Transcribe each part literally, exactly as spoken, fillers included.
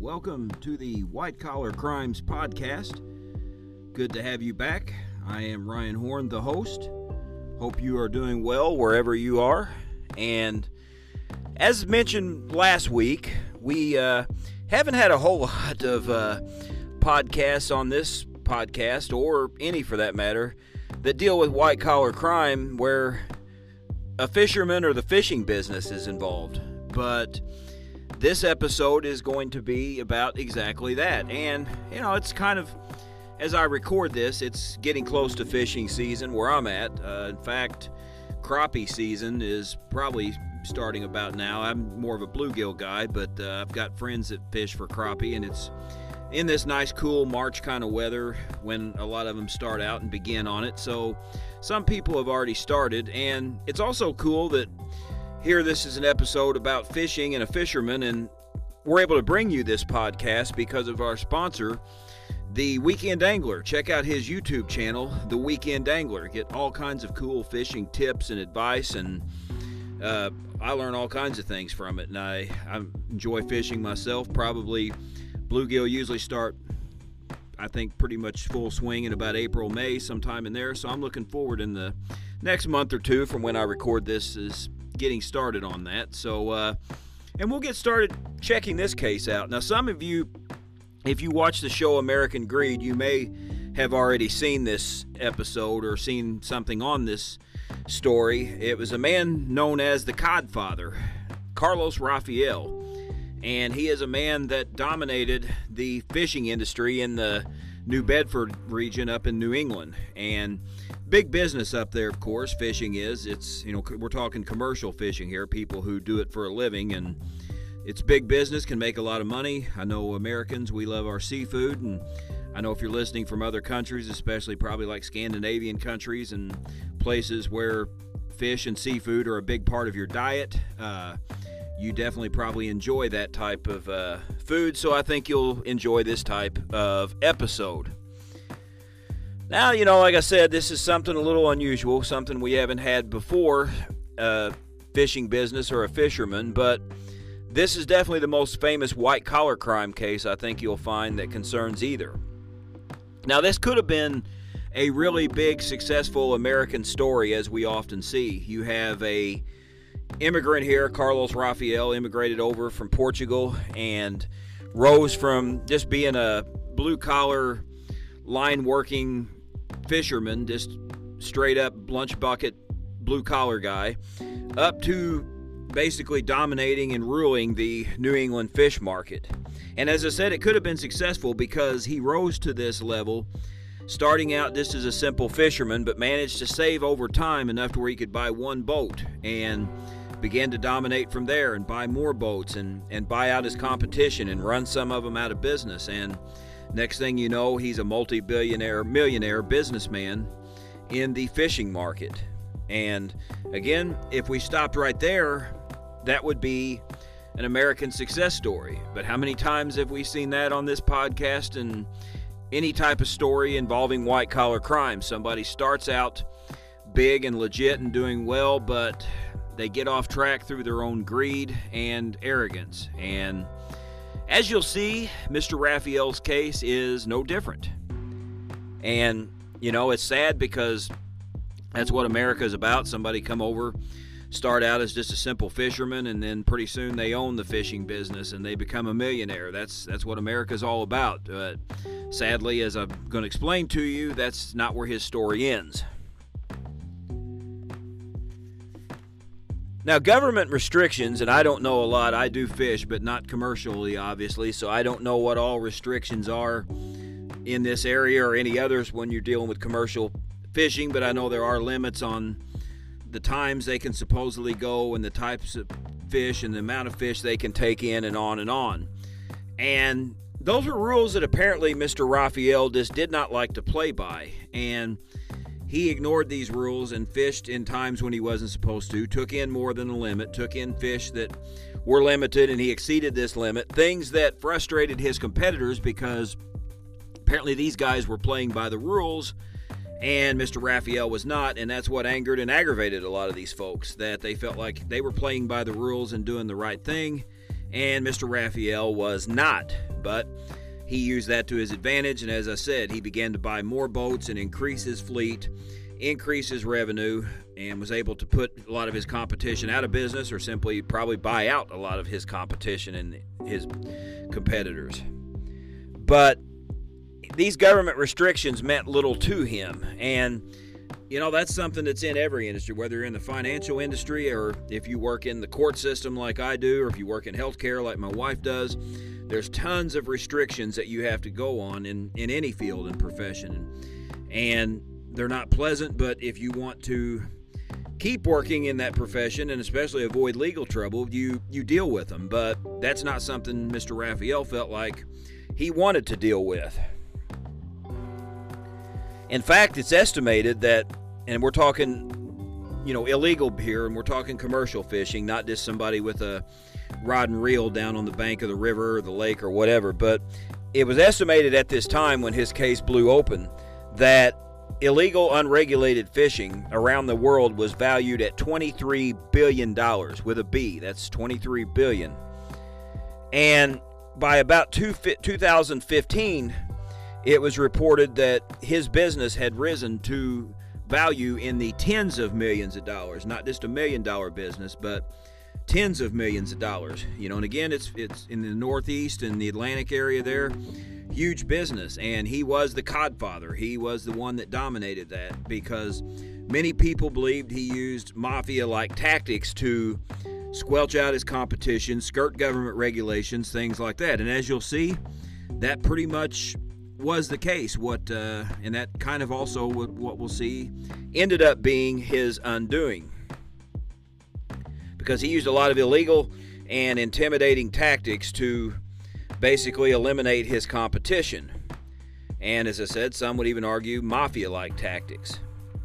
welcome to the White Collar Crimes Podcast. Good to have you back. I am Ryan Horn, the host. Hope you are doing well wherever you are. And as mentioned last week, we uh, haven't had a whole lot of uh, podcasts on this podcast, or any for that matter, that deal with white collar crime where a fisherman or the fishing business is involved. But this episode is going to be about exactly that. And, you know, it's kind of, as I record this, it's getting close to fishing season where I'm at. Uh, in fact, crappie season is probably starting about now. I'm more of a bluegill guy, but uh, I've got friends that fish for crappie, and it's in this nice, cool March kind of weather when a lot of them start out and begin on it. So some people have already started, and it's also cool that here, this is an episode about fishing and a fisherman, and we're able to bring you this podcast because of our sponsor, The Weekend Angler. Check out his YouTube channel, The Weekend Angler. Get all kinds of cool fishing tips and advice, and uh, I learn all kinds of things from it, and I, I enjoy fishing myself. Probably bluegill usually start, I think, pretty much full swing in about April, May, sometime in there, so I'm looking forward in the next month or two from when I record this is getting started on that. So uh and we'll get started checking this case out. Now, some of you, if you watch the show American Greed, you may have already seen this episode or seen something on this story. It was a man known as the Codfather, Carlos Rafael, and he is a man that dominated the fishing industry in the New Bedford region up in New England. And big business up there, of course, fishing is. It's, you know, we're talking commercial fishing here, people who do it for a living, and it's big business, can make a lot of money. I know Americans, we love our seafood, and I know if you're listening from other countries, especially probably like Scandinavian countries and places where fish and seafood are a big part of your diet, uh, you definitely probably enjoy that type of uh, food, so I think you'll enjoy this type of episode. Now, you know, like I said, this is something a little unusual, something we haven't had before, uh, fishing business or a fisherman, but this is definitely the most famous white-collar crime case I think you'll find that concerns either. Now, this could have been a really big, successful American story, as we often see. You have a immigrant here, Carlos Rafael, immigrated over from Portugal and rose from just being a blue-collar, line-working fisherman, just straight up lunch bucket blue collar guy, up to basically dominating and ruling the New England fish market. And as I said, it could have been successful because he rose to this level starting out just as a simple fisherman, but managed to save over time enough to where he could buy one boat and began to dominate from there and buy more boats and, and buy out his competition and run some of them out of business. And next thing you know, he's a multi-billionaire, millionaire businessman in the fishing market. And again, if we stopped right there, that would be an American success story. But how many times have we seen that on this podcast and any type of story involving white-collar crime? Somebody starts out big and legit and doing well, but they get off track through their own greed and arrogance. And as you'll see, Mister Rafael's case is no different. And, you know, it's sad because that's what America is about. Somebody come over, start out as just a simple fisherman, and then pretty soon they own the fishing business and they become a millionaire. That's that's what America's all about. But sadly, as I'm going to explain to you, that's not where his story ends. Now, government restrictions, and I don't know a lot. I do fish, but not commercially, obviously, so I don't know what all restrictions are in this area or any others when you're dealing with commercial fishing, but I know there are limits on the times they can supposedly go and the types of fish and the amount of fish they can take in and on and on. And those are rules that apparently Mister Rafael just did not like to play by, and he ignored these rules and fished in times when he wasn't supposed to, took in more than the limit, took in fish that were limited, and he exceeded this limit, things that frustrated his competitors because apparently these guys were playing by the rules and Mister Rafael was not, and that's what angered and aggravated a lot of these folks, that they felt like they were playing by the rules and doing the right thing, and Mister Rafael was not But he used that to his advantage, and as I said, he began to buy more boats and increase his fleet, increase his revenue, and was able to put a lot of his competition out of business, or simply probably buy out a lot of his competition and his competitors. But these government restrictions meant little to him, and you know, that's something that's in every industry, whether you're in the financial industry or if you work in the court system like I do, or if you work in healthcare like my wife does. There's tons of restrictions that you have to go on in, in any field and profession. And they're not pleasant, but if you want to keep working in that profession and especially avoid legal trouble, you, you deal with them. But that's not something Mister Raphael felt like he wanted to deal with. In fact, it's estimated that, and we're talking, you know, illegal here, and we're talking commercial fishing, not just somebody with a rod and reel down on the bank of the river or the lake or whatever, but it was estimated at this time when his case blew open that illegal unregulated fishing around the world was valued at twenty-three billion dollars with a B. That's twenty-three billion dollars. And by about two, two thousand fifteen, it was reported that his business had risen to value in the tens of millions of dollars, not just a million dollar business, but tens of millions of dollars. You know, and again, it's it's in the Northeast and the Atlantic area there, huge business. And he was the codfather. He was the one that dominated that because many people believed he used mafia-like tactics to squelch out his competition, skirt government regulations, things like that. And as you'll see, that pretty much was the case. What uh, and that kind of also what, what we'll see ended up being his undoing, because he used a lot of illegal and intimidating tactics to basically eliminate his competition. And as I said, some would even argue mafia-like tactics,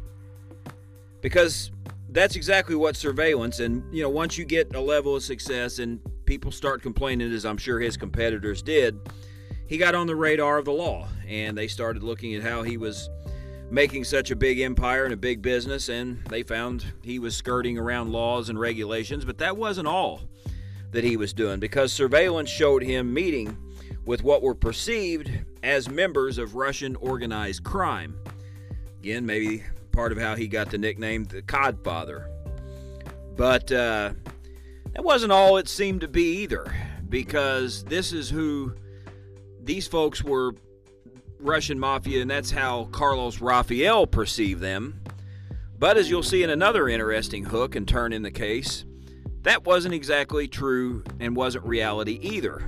because that's exactly what surveillance, and you know, once you get a level of success and people start complaining, as I'm sure his competitors did, he got on the radar of the law, and they started looking at how he was making such a big empire and a big business, and they found he was skirting around laws and regulations. But that wasn't all that he was doing, because surveillance showed him meeting with what were perceived as members of Russian organized crime. Again, maybe part of how he got the nickname the Codfather. But uh, that wasn't all it seemed to be either, because this is who these folks were, Russian mafia, and that's how Carlos Raphael perceived them. But as you'll see in another interesting hook and turn in the case, that wasn't exactly true and wasn't reality either.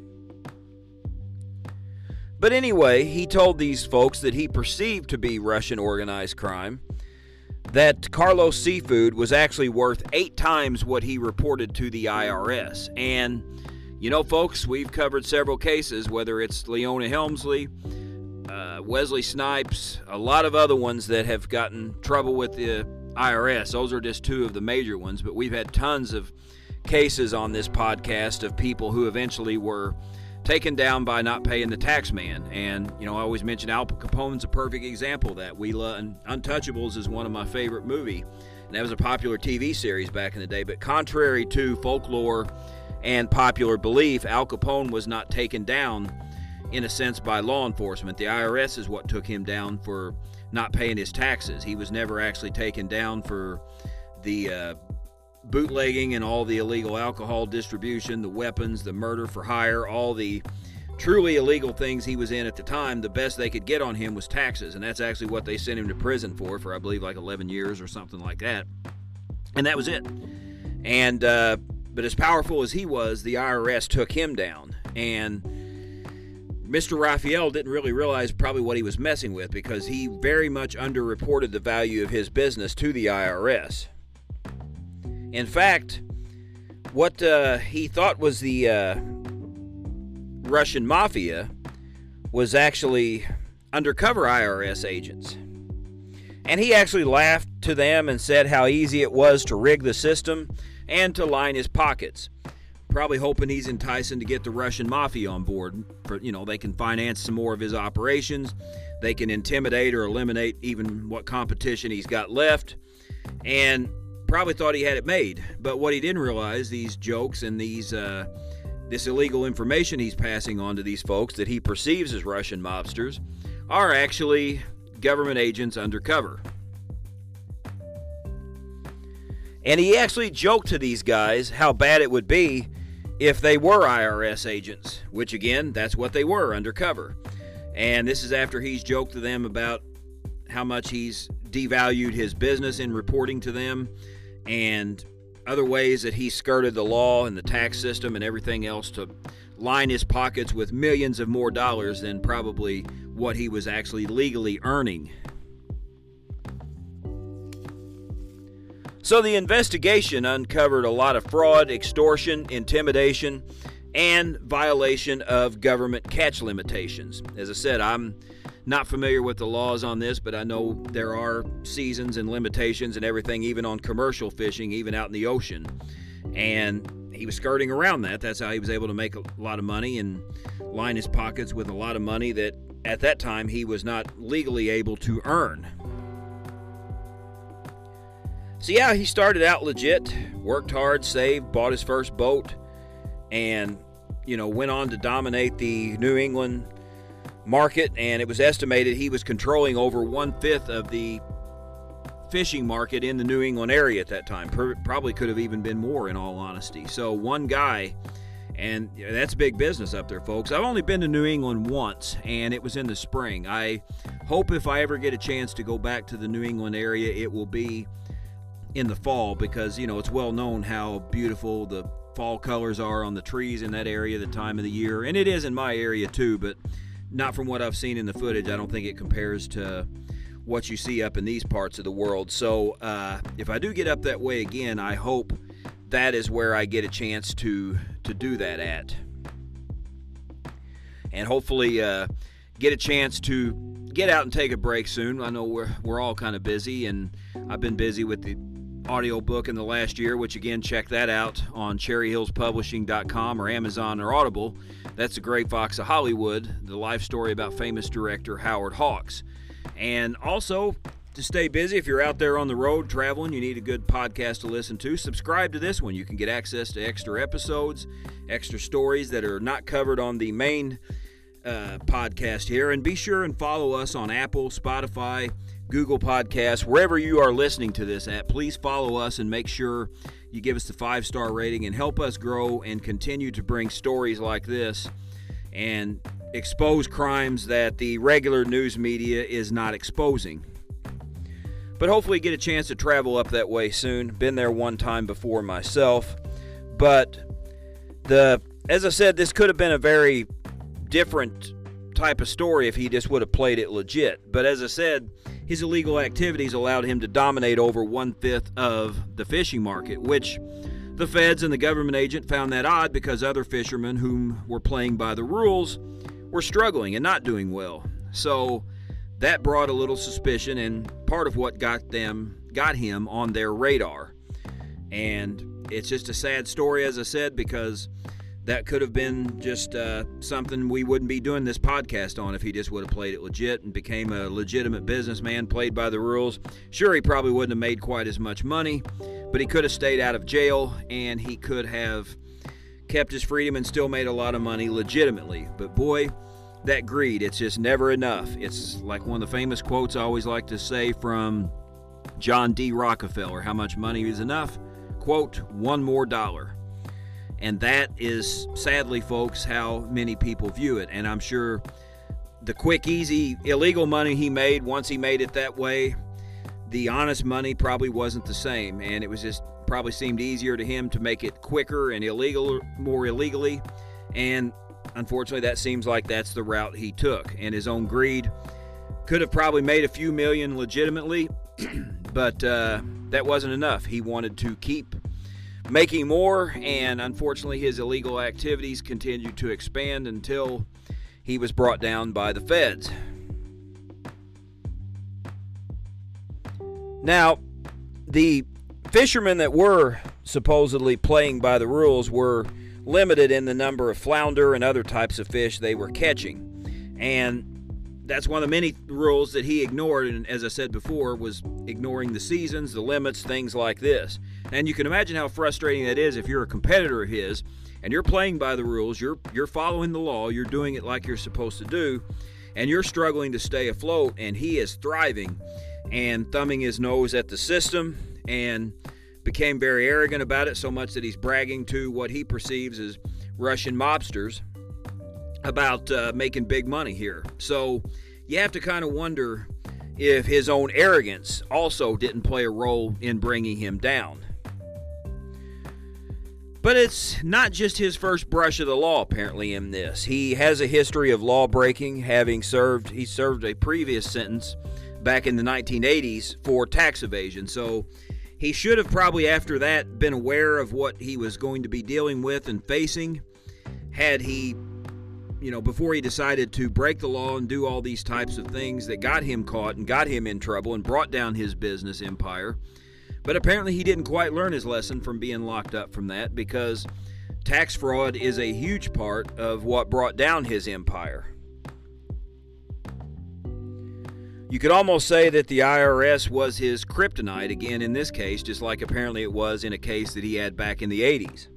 But anyway, he told these folks that he perceived to be Russian organized crime, that Carlos Seafood was actually worth eight times what he reported to the I R S. And, you know, folks, we've covered several cases, whether it's Leona Helmsley, uh, Wesley Snipes, a lot of other ones that have gotten trouble with the I R S. Those are just two of the major ones, but we've had tons of cases on this podcast of people who eventually were taken down by not paying the tax man. And, you know, I always mention Al Capone's a perfect example of that. We love, Untouchables is one of my favorite movies, and that was a popular T V series back in the day. But contrary to folklore and popular belief, Al Capone was not taken down, in a sense, by law enforcement. The I R S is what took him down for not paying his taxes. He was never actually taken down for the uh, bootlegging and all the illegal alcohol distribution, the weapons, the murder for hire, all the truly illegal things he was in at the time. The best they could get on him was taxes, and that's actually what they sent him to prison for, for I believe like eleven years or something like that. And that was it. And uh, but as powerful as he was, the I R S took him down. And Mister Raphael didn't really realize probably what he was messing with, because he very much underreported the value of his business to the I R S. In fact, what uh, he thought was the uh, Russian mafia was actually undercover I R S agents. And he actually laughed to them and said how easy it was to rig the system and to line his pockets. Probably hoping he's enticing to get the Russian mafia on board. For, you know, they can finance some more of his operations. They can intimidate or eliminate even what competition he's got left. And probably thought he had it made. But what he didn't realize, these jokes and these uh, this illegal information he's passing on to these folks that he perceives as Russian mobsters are actually government agents undercover. And he actually joked to these guys how bad it would be if they were I R S agents, which again, that's what they were, undercover. And this is after he's joked to them about how much he's devalued his business in reporting to them and other ways that he skirted the law and the tax system and everything else to line his pockets with millions of more dollars than probably what he was actually legally earning. So the investigation uncovered a lot of fraud, extortion, intimidation, and violation of government catch limitations. As I said, I'm not familiar with the laws on this, but I know there are seasons and limitations and everything, even on commercial fishing, even out in the ocean. And he was skirting around that. That's how he was able to make a lot of money and line his pockets with a lot of money that at that time he was not legally able to earn. So yeah, he started out legit, worked hard, saved, bought his first boat, and, you know, went on to dominate the New England market, and it was estimated he was controlling over one-fifth of the fishing market in the New England area at that time. Probably could have even been more, in all honesty. So one guy, and that's big business up there, folks. I've only been to New England once, and it was in the spring. I hope if I ever get a chance to go back to the New England area, it will be in the fall, because, you know, it's well known how beautiful the fall colors are on the trees in that area the time of the year. And it is in my area too, but not from what I've seen in the footage. I don't think it compares to what you see up in these parts of the world. So uh, if I do get up that way again, I hope that is where I get a chance to to do that at. And hopefully uh, get a chance to get out and take a break soon. I know we're, we're all kind of busy, and I've been busy with the audiobook in the last year, which again, check that out on cherry hills publishing dot com or Amazon or Audible. That's The Gray Fox of Hollywood, the life story about famous director Howard Hawks. And also, to stay busy, if you're out there on the road traveling, you need a good podcast to listen to, subscribe to this one. You can get access to extra episodes, extra stories that are not covered on the main uh, podcast here. And be sure and follow us on Apple, Spotify, Google Podcasts, wherever you are listening to this at. Please follow us and make sure you give us the five-star rating and help us grow and continue to bring stories like this and expose crimes that the regular news media is not exposing. But hopefully get a chance to travel up that way soon. Been there one time before myself. But the as I said, this could have been a very different type of story if he just would have played it legit. But as I said, his illegal activities allowed him to dominate over one-fifth of the fishing market, which the feds and the government agent found that odd because other fishermen whom were playing by the rules were struggling and not doing well. So that brought a little suspicion, and part of what got them got him on their radar. And it's just a sad story, as I said, because that could have been just uh, something we wouldn't be doing this podcast on if he just would have played it legit and became a legitimate businessman, played by the rules. Sure, he probably wouldn't have made quite as much money, but he could have stayed out of jail, and he could have kept his freedom and still made a lot of money legitimately. But boy, that greed, it's just never enough. It's like one of the famous quotes I always like to say from John D. Rockefeller, how much money is enough? Quote, one more dollar. And that is, sadly, folks, how many people view it. And I'm sure the quick, easy, illegal money he made, once he made it that way, the honest money probably wasn't the same. And it was just probably seemed easier to him to make it quicker and illegal, more illegally. And unfortunately, that seems like that's the route he took. And his own greed could have probably made a few million legitimately, but uh, that wasn't enough. He wanted to keep making more, and unfortunately his illegal activities continued to expand until he was brought down by the feds. Now, the fishermen that were supposedly playing by the rules were limited in the number of flounder and other types of fish they were catching, and that's one of the many rules that he ignored, and as I said before, was ignoring the seasons, the limits, things like this. And you can imagine how frustrating that is if you're a competitor of his and you're playing by the rules, you're you're following the law, you're doing it like you're supposed to do, and you're struggling to stay afloat, and he is thriving and thumbing his nose at the system and became very arrogant about it, so much that he's bragging to what he perceives as Russian mobsters about uh, making big money here. So you have to kind of wonder if his own arrogance also didn't play a role in bringing him down. But it's not just his first brush of the law, apparently, in this. He has a history of law breaking, having served, he served a previous sentence back in the nineteen eighties for tax evasion. So he should have probably, after that, been aware of what he was going to be dealing with and facing, had he, you know, before he decided to break the law and do all these types of things that got him caught and got him in trouble and brought down his business empire. But apparently he didn't quite learn his lesson from being locked up from that, because tax fraud is a huge part of what brought down his empire. You could almost say that the I R S was his kryptonite again in this case, just like apparently it was in a case that he had back in the eighties.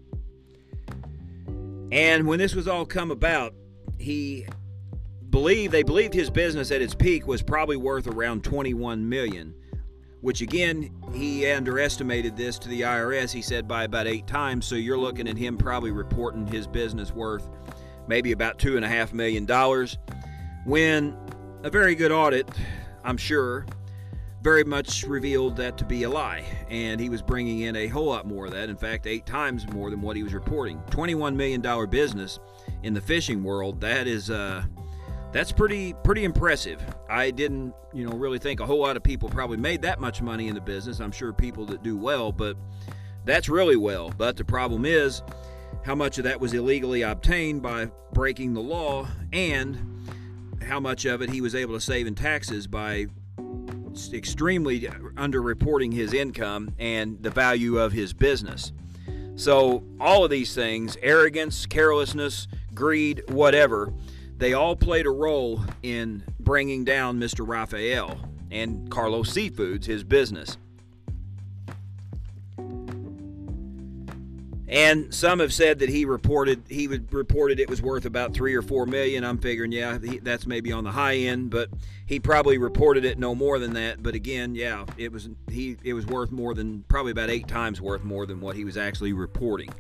And when this was all come about, he believed, they believed his business at its peak was probably worth around twenty-one million dollars. Which again, he underestimated this to the I R S, he said, by about eight times. So you're looking at him probably reporting his business worth maybe about two and a half million dollars, when a very good audit, I'm sure, very much revealed that to be a lie. And he was bringing in a whole lot more of that. In fact, eight times more than what he was reporting. twenty-one million dollars business in the fishing world, that is, uh, that's pretty pretty impressive. I didn't, you know, really think a whole lot of people probably made that much money in the business. I'm sure people that do well, but that's really well. But the problem is how much of that was illegally obtained by breaking the law, and how much of it he was able to save in taxes by extremely underreporting his income and the value of his business. So all of these things, arrogance, carelessness, greed, whatever, they all played a role in bringing down Mister Rafael and Carlos Seafoods, his business. And some have said that he reported he would reported it was worth about three or four million. I'm figuring, yeah, he, that's maybe on the high end, but he probably reported it no more than that. But again, yeah, it was he it was worth more than, probably about eight times worth more than what he was actually reporting.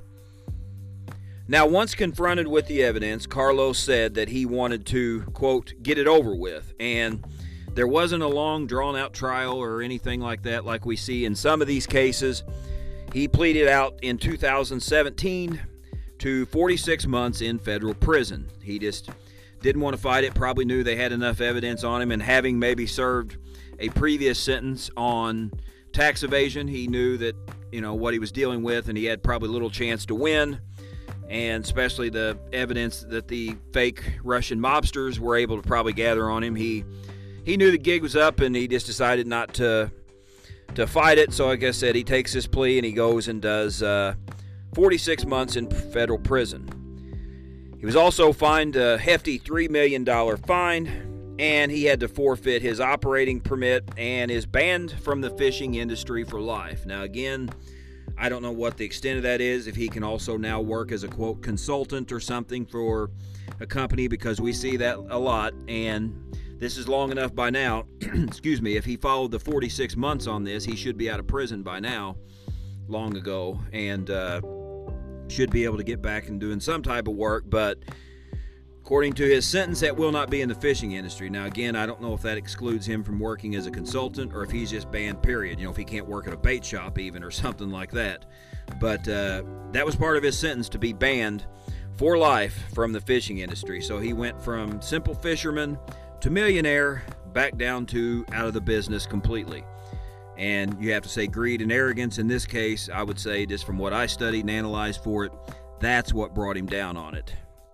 Now, once confronted with the evidence, Carlos said that he wanted to, quote, get it over with. And there wasn't a long, drawn-out trial or anything like that like we see in some of these cases. He pleaded out in two thousand seventeen to forty-six months in federal prison. He just didn't want to fight it, probably knew they had enough evidence on him, and having maybe served a previous sentence on tax evasion, he knew that, you know, what he was dealing with, and he had probably little chance to win. And especially the evidence that the fake Russian mobsters were able to probably gather on him. He he knew the gig was up, and he just decided not to to fight it. So like I said, he takes his plea and he goes and does uh, forty-six months in federal prison. He was also fined a hefty three million dollars fine, and he had to forfeit his operating permit and is banned from the fishing industry for life. Now again, I don't know what the extent of that is, if he can also now work as a, quote, consultant or something for a company, because we see that a lot, and this is long enough by now. Excuse me, if he followed the forty-six months on this, he should be out of prison by now, long ago, and uh, should be able to get back and doing some type of work, but according to his sentence, that will not be in the fishing industry. Now, again, I don't know if that excludes him from working as a consultant or if he's just banned, period. You know, if he can't work at a bait shop even or something like that. But uh, that was part of his sentence, to be banned for life from the fishing industry. So he went from simple fisherman to millionaire, back down to out of the business completely. And you have to say greed and arrogance in this case, I would say, just from what I studied and analyzed for it, that's what brought him down on it.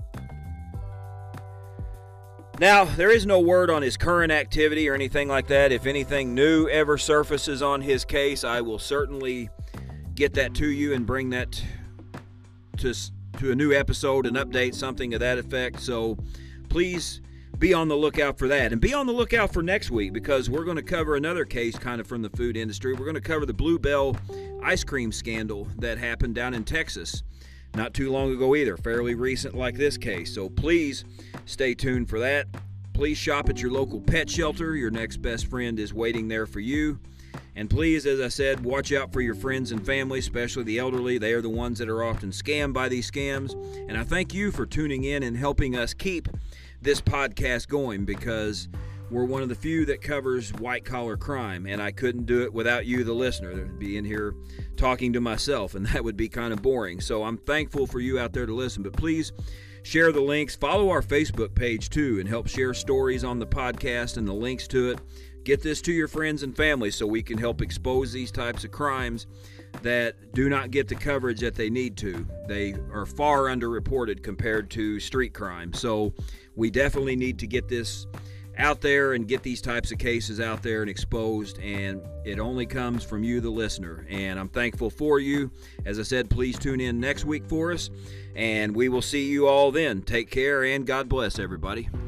Now, there is no word on his current activity or anything like that. If anything new ever surfaces on his case, I will certainly get that to you and bring that to, to a new episode and update, something of that effect. So please be on the lookout for that. And be on the lookout for next week, because we're going to cover another case kind of from the food industry. We're going to cover the Blue Bell ice cream scandal that happened down in Texas not too long ago either, fairly recent like this case. So please stay tuned for that. Please shop at your local pet shelter. Your next best friend is waiting there for you. And please, as I said, watch out for your friends and family, especially the elderly. They are the ones that are often scammed by these scams. And I thank you for tuning in and helping us keep this podcast going, because we're one of the few that covers white-collar crime, and I couldn't do it without you, the listener. I'd be in here talking to myself, and that would be kind of boring. So I'm thankful for you out there to listen. But please share the links. Follow our Facebook page, too, and help share stories on the podcast and the links to it. Get this to your friends and family so we can help expose these types of crimes that do not get the coverage that they need to. They are far underreported compared to street crime. So we definitely need to get this out there and get these types of cases out there and exposed, and it only comes from you, the listener, and I'm thankful for you. As I said, please tune in next week for us, and we will see you all then. Take care, and God bless everybody.